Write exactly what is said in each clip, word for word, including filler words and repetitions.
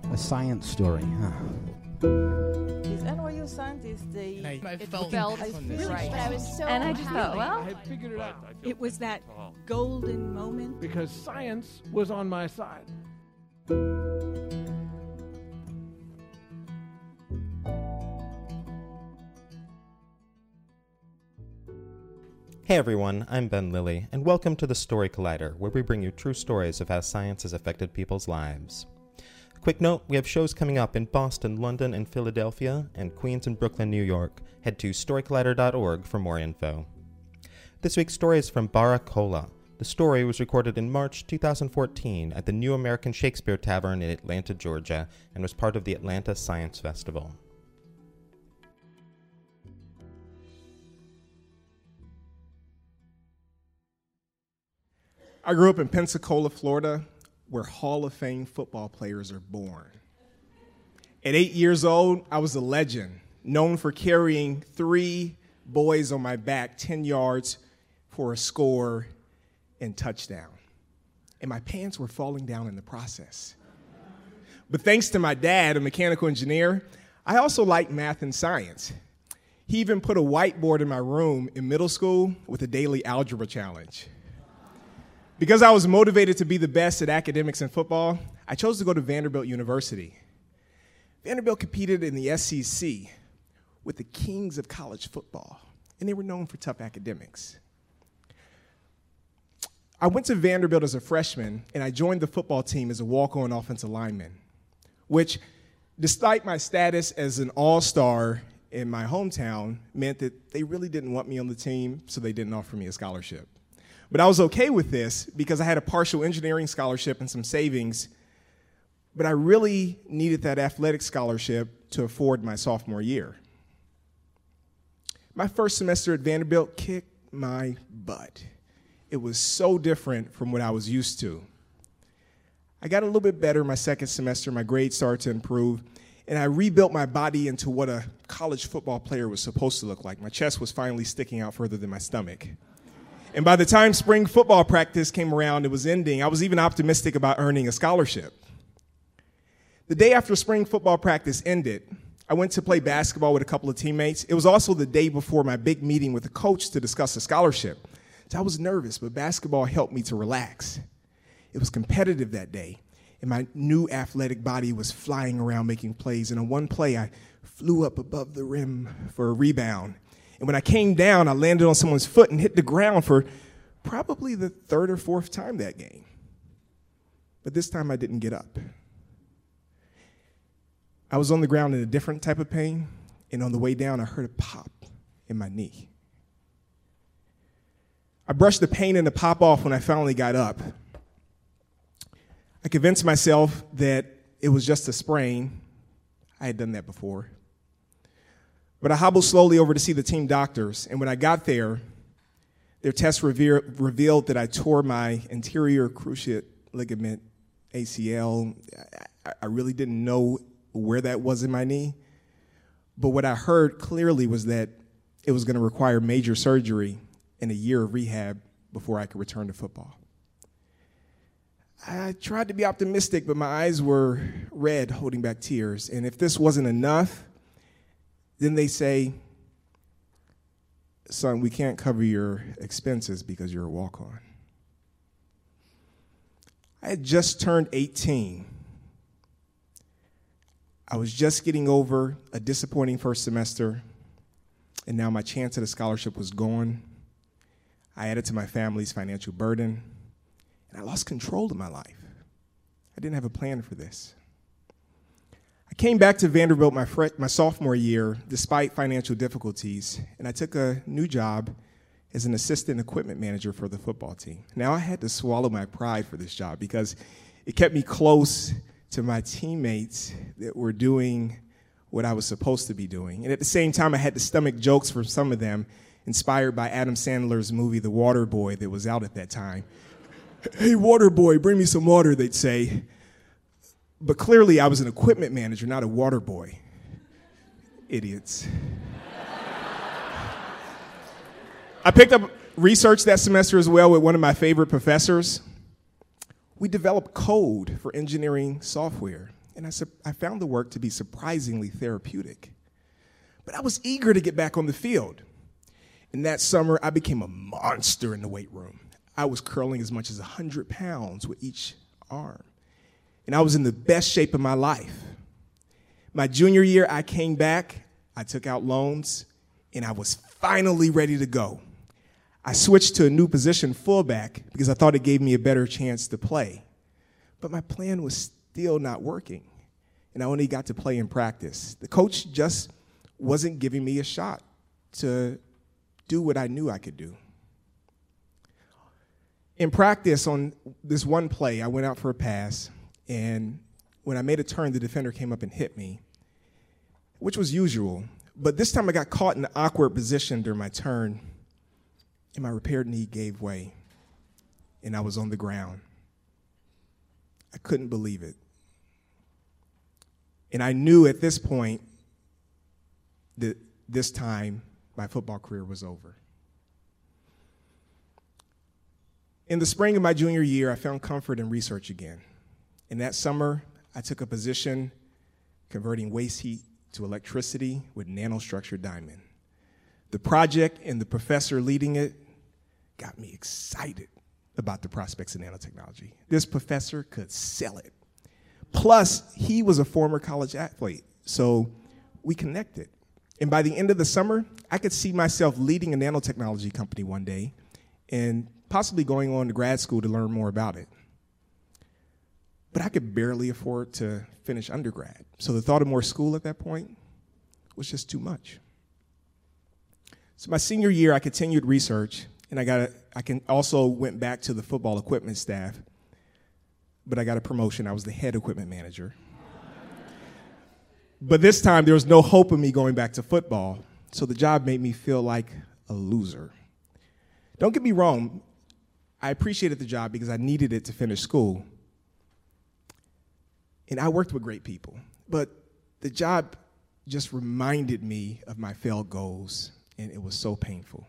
A science story, huh? These N Y U scientists, they I, I it felt, felt I really right. But I was so and I just thought, happy. well, I had figured it out. It was that golden moment. Because science was on my side. Hey everyone, I'm Ben Lilly, and welcome to the Story Collider, where we bring you true stories of how science has affected people's lives. Quick note, we have shows coming up in Boston, London, and Philadelphia, and Queens and Brooklyn, New York. Head to story collider dot org for more info. This week's story is from Baracola. The story was recorded in March two thousand fourteen at the New American Shakespeare Tavern in Atlanta, Georgia, and was part of the Atlanta Science Festival. I grew up in Pensacola, Florida, where Hall of Fame football players are born. At eight years old, I was a legend, known for carrying three boys on my back ten yards for a score and touchdown. And my pants were falling down in the process. But thanks to my dad, a mechanical engineer, I also liked math and science. He even put a whiteboard in my room in middle school with a daily algebra challenge. Because I was motivated to be the best at academics and football, I chose to go to Vanderbilt University. Vanderbilt competed in the S E C with the kings of college football, and they were known for tough academics. I went to Vanderbilt as a freshman, and I joined the football team as a walk-on offensive lineman, which, despite my status as an all-star in my hometown, meant that they really didn't want me on the team, so they didn't offer me a scholarship. But I was okay with this because I had a partial engineering scholarship and some savings, but I really needed that athletic scholarship to afford my sophomore year. My first semester at Vanderbilt kicked my butt. It was so different from what I was used to. I got a little bit better my second semester, my grades started to improve, and I rebuilt my body into what a college football player was supposed to look like. My chest was finally sticking out further than my stomach. And by the time spring football practice came around, it was ending, I was even optimistic about earning a scholarship. The day after spring football practice ended, I went to play basketball with a couple of teammates. It was also the day before my big meeting with the coach to discuss a scholarship. So I was nervous, but basketball helped me to relax. It was competitive that day, and my new athletic body was flying around making plays. And on one play, I flew up above the rim for a rebound. And when I came down, I landed on someone's foot and hit the ground for probably the third or fourth time that game. But this time I didn't get up. I was on the ground in a different type of pain, and on the way down, I heard a pop in my knee. I brushed the pain and the pop off when I finally got up. I convinced myself that it was just a sprain. I had done that before. But I hobbled slowly over to see the team doctors, and when I got there, their tests reve- revealed that I tore my anterior cruciate ligament, A C L. I, I really didn't know where that was in my knee, but what I heard clearly was that it was going to require major surgery and a year of rehab before I could return to football. I tried to be optimistic, but my eyes were red, holding back tears, and if this wasn't enough, then they say, son, we can't cover your expenses because you're a walk-on. I had just turned eighteen. I was just getting over a disappointing first semester, and now my chance at a scholarship was gone. I added to my family's financial burden, and I lost control of my life. I didn't have a plan for this. I came back to Vanderbilt my, fre- my sophomore year despite financial difficulties, and I took a new job as an assistant equipment manager for the football team. Now, I had to swallow my pride for this job because it kept me close to my teammates that were doing what I was supposed to be doing. And at the same time, I had to stomach jokes from some of them, inspired by Adam Sandler's movie, The Water Boy, that was out at that time. Hey, water boy, bring me some water, they'd say. But clearly, I was an equipment manager, not a water boy. Idiots. I picked up research that semester as well with one of my favorite professors. We developed code for engineering software. and I, su- I found the work to be surprisingly therapeutic. But I was eager to get back on the field. And that summer, I became a monster in the weight room. I was curling as much as one hundred pounds with each arm. And I was in the best shape of my life. My junior year, I came back, I took out loans, and I was finally ready to go. I switched to a new position, fullback, because I thought it gave me a better chance to play. But my plan was still not working, and I only got to play in practice. The coach just wasn't giving me a shot to do what I knew I could do. In practice, on this one play, I went out for a pass, and when I made a turn, the defender came up and hit me, which was usual. But this time I got caught in an awkward position during my turn, and my repaired knee gave way, and I was on the ground. I couldn't believe it. And I knew at this point that this time my football career was over. In the spring of my junior year, I found comfort in research again. And that summer, I took a position converting waste heat to electricity with nanostructured diamond. The project and the professor leading it got me excited about the prospects of nanotechnology. This professor could sell it. Plus, he was a former college athlete, so we connected. And by the end of the summer, I could see myself leading a nanotechnology company one day and possibly going on to grad school to learn more about it. But I could barely afford to finish undergrad, so the thought of more school at that point was just too much. So my senior year, I continued research, and I got a, I can also went back to the football equipment staff, but I got a promotion. I was the head equipment manager. But this time, there was no hope of me going back to football, so the job made me feel like a loser. Don't get me wrong, I appreciated the job because I needed it to finish school. And I worked with great people, but the job just reminded me of my failed goals, and it was so painful.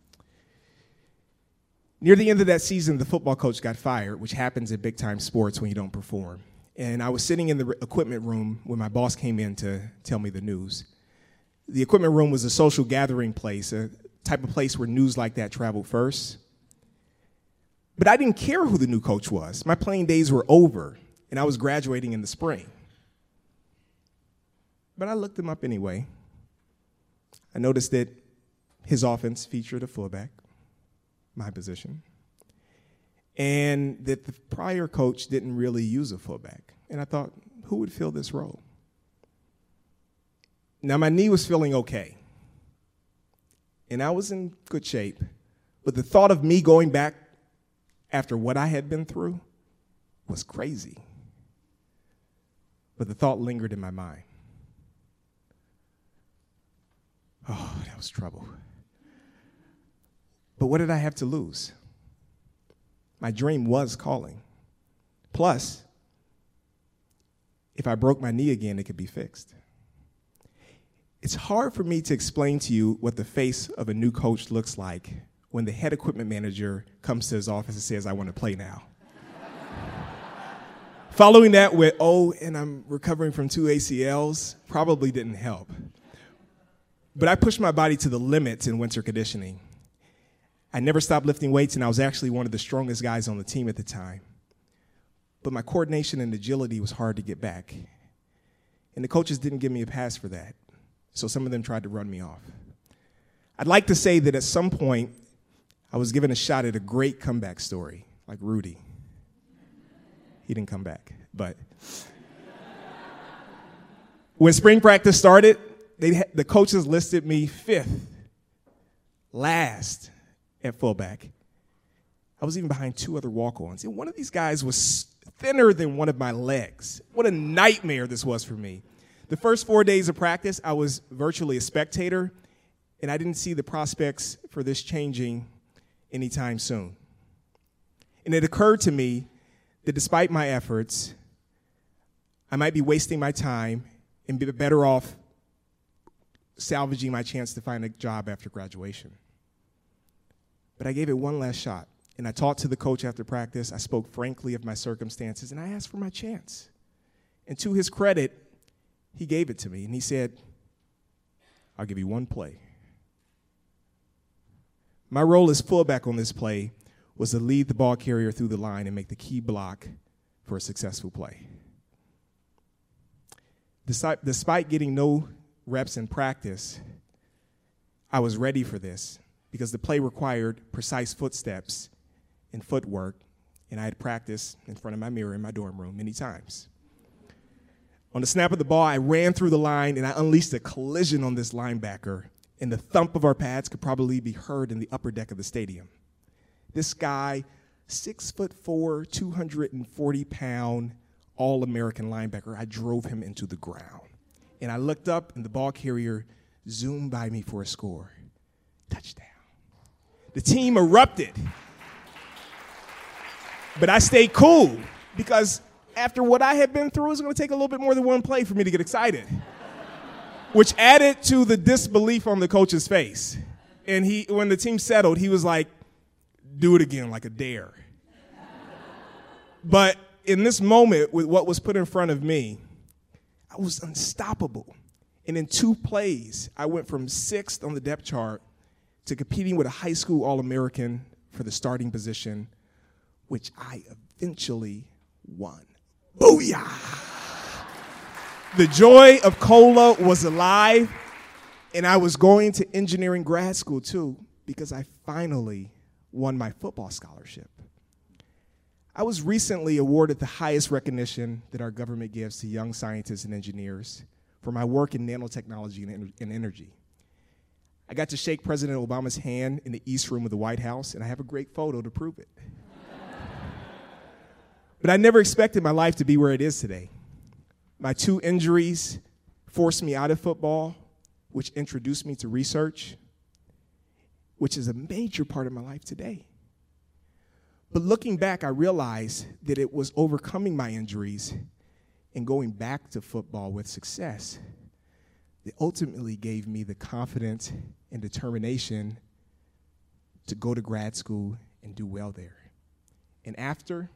Near the end of that season, the football coach got fired, which happens in big-time sports when you don't perform. And I was sitting in the equipment room when my boss came in to tell me the news. The equipment room was a social gathering place, a type of place where news like that traveled first. But I didn't care who the new coach was. My playing days were over, and I was graduating in the spring. But I looked him up anyway. I noticed that his offense featured a fullback, my position, and that the prior coach didn't really use a fullback. And I thought, who would fill this role? Now, my knee was feeling okay, and I was in good shape, but the thought of me going back after what I had been through was crazy. But the thought lingered in my mind. Oh, that was trouble. But what did I have to lose? My dream was calling. Plus, if I broke my knee again, it could be fixed. It's hard for me to explain to you what the face of a new coach looks like when the head equipment manager comes to his office and says, I want to play now. Following that with, oh, and I'm recovering from two A C Ls, probably didn't help. But I pushed my body to the limits in winter conditioning. I never stopped lifting weights, and I was actually one of the strongest guys on the team at the time. But my coordination and agility was hard to get back. And the coaches didn't give me a pass for that, so some of them tried to run me off. I'd like to say that at some point, I was given a shot at a great comeback story, like Rudy. He didn't come back, but when spring practice started, they had, the coaches listed me fifth, last at fullback. I was even behind two other walk-ons, and one of these guys was thinner than one of my legs. What a nightmare this was for me. The first four days of practice, I was virtually a spectator, and I didn't see the prospects for this changing anytime soon. And it occurred to me that despite my efforts, I might be wasting my time and be better off salvaging my chance to find a job after graduation. But I gave it one last shot, and I talked to the coach after practice. I spoke frankly of my circumstances, and I asked for my chance. And to his credit, he gave it to me, and he said, I'll give you one play. My role as fullback on this play was to lead the ball carrier through the line and make the key block for a successful play. Despite, despite getting no reps in practice, I was ready for this because the play required precise footsteps and footwork, and I had practiced in front of my mirror in my dorm room many times. On the snap of the ball, I ran through the line, and I unleashed a collision on this linebacker, and the thump of our pads could probably be heard in the upper deck of the stadium. This guy, six foot four, two hundred forty pound, all-American linebacker, I drove him into the ground. And I looked up, and the ball carrier zoomed by me for a score. Touchdown. The team erupted. But I stayed cool because after what I had been through, it was going to take a little bit more than one play for me to get excited, which added to the disbelief on the coach's face. And he, when the team settled, he was like, do it again, like a dare. But in this moment, with what was put in front of me, I was unstoppable. And in two plays, I went from sixth on the depth chart to competing with a high school All-American for the starting position, which I eventually won. Booyah! The joy of Cola was alive, and I was going to engineering grad school too because I finally won my football scholarship. I was recently awarded the highest recognition that our government gives to young scientists and engineers for my work in nanotechnology and, and energy. I got to shake President Obama's hand in the East Room of the White House, and I have a great photo to prove it. But I never expected my life to be where it is today. My two injuries forced me out of football, which introduced me to research, which is a major part of my life today. But looking back, I realized that it was overcoming my injuries and going back to football with success that ultimately gave me the confidence and determination to go to grad school and do well there. And after,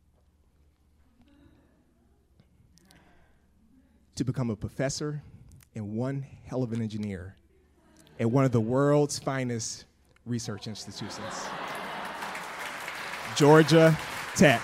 to become a professor and one hell of an engineer at one of the world's finest research institutions, Georgia Tech.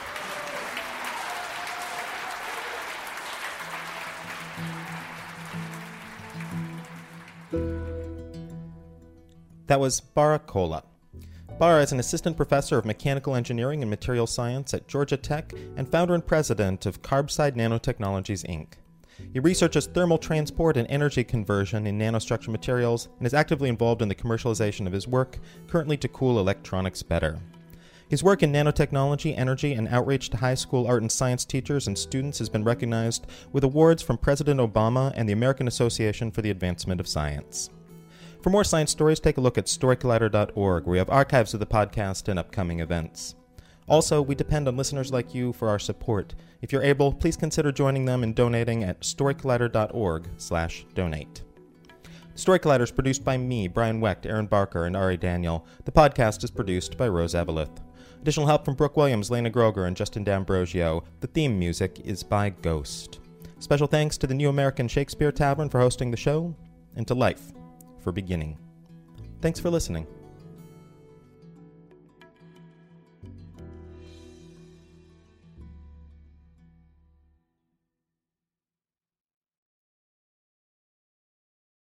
That was Bara Cola. Bara is an assistant professor of mechanical engineering and material science at Georgia Tech and founder and president of Carbside Nanotechnologies, Incorporated. He researches thermal transport and energy conversion in nanostructured materials and is actively involved in the commercialization of his work, currently to cool electronics better. His work in nanotechnology, energy, and outreach to high school art and science teachers and students has been recognized with awards from President Obama and the American Association for the Advancement of Science. For more science stories, take a look at story collider dot org, where we have archives of the podcast and upcoming events. Also, we depend on listeners like you for our support. If you're able, please consider joining them and donating at story collider dot org slash donate. Story Collider is produced by me, Brian Wecht, Aaron Barker, and Ari Daniel. The podcast is produced by Rose Eveleth. Additional help from Brooke Williams, Lena Groger, and Justin D'Ambrosio. The theme music is by Ghost. Special thanks to the New American Shakespeare Tavern for hosting the show, and to Life for beginning. Thanks for listening.